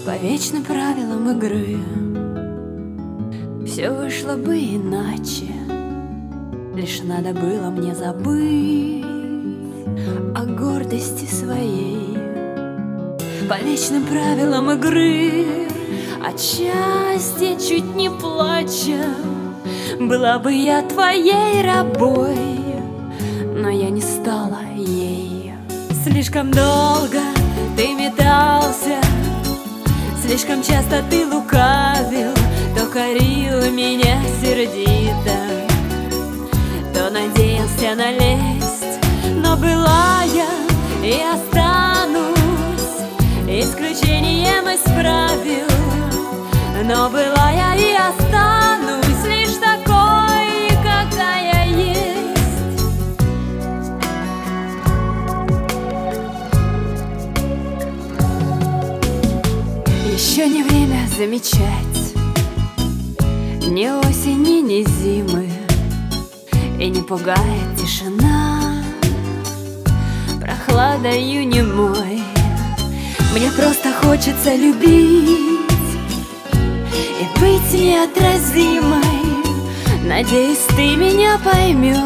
По вечным правилам игры все вышло бы иначе. Лишь надо было мне забыть о гордости своей. По вечным правилам игры, отчасти чуть не плача, была бы я твоей рабой, но я не стала ей. Слишком долго ты метался, слишком часто ты лукавил, то корил меня сердито, то надеялся налезть. Но была я и останусь, исключением из правил. Но была я и останусь лишь такой, какая есть. Еще не время замечать ни осени, ни зимы, и не пугает тишина прохладою немой. Мне просто хочется любить и быть неотразимой. Надеюсь, ты меня поймешь,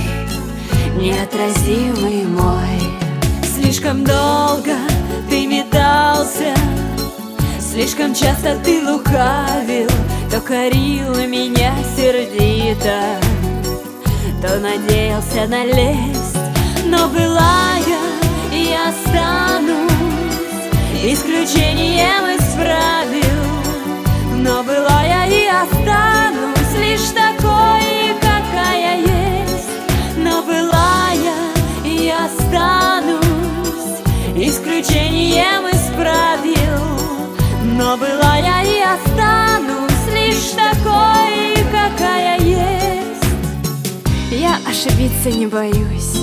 неотразимый мой. Слишком долго ты метался, слишком часто ты лукавил, то корил меня сердито, то надеялся налезть. Но была я и останусь, исключением из правил. Но была я и останусь лишь такой, какая есть. Но была я и останусь, исключением из правил. Но была я и останусь лишь такой, какая есть. Я ошибиться не боюсь.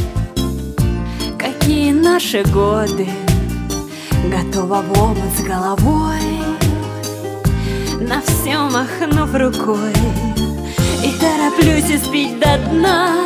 Какие наши годы, готова в омут с головой, на все махнув рукой, и тороплюсь испить до дна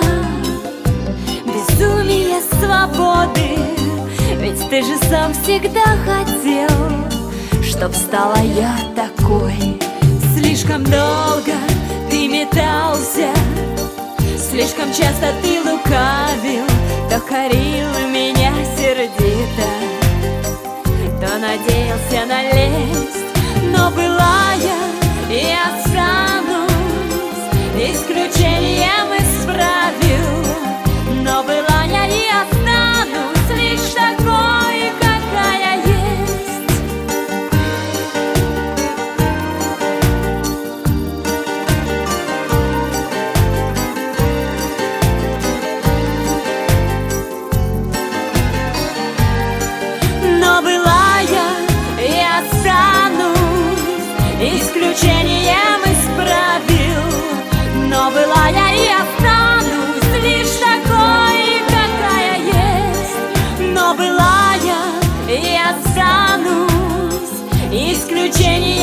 безумие свободы. Ведь ты же сам всегда хотел, чтоб стала я такой. Слишком долго ты метался, слишком часто ты лукавил, то корил меня сердито, то надеялся налезть. Но была я и останусь, исключением из правил. Но была я и останусь лишь такой, какая есть. Но была я и останусь, исключением из правил. Но была я и останусь лишь такой, какая есть. Но была я и останусь, исключением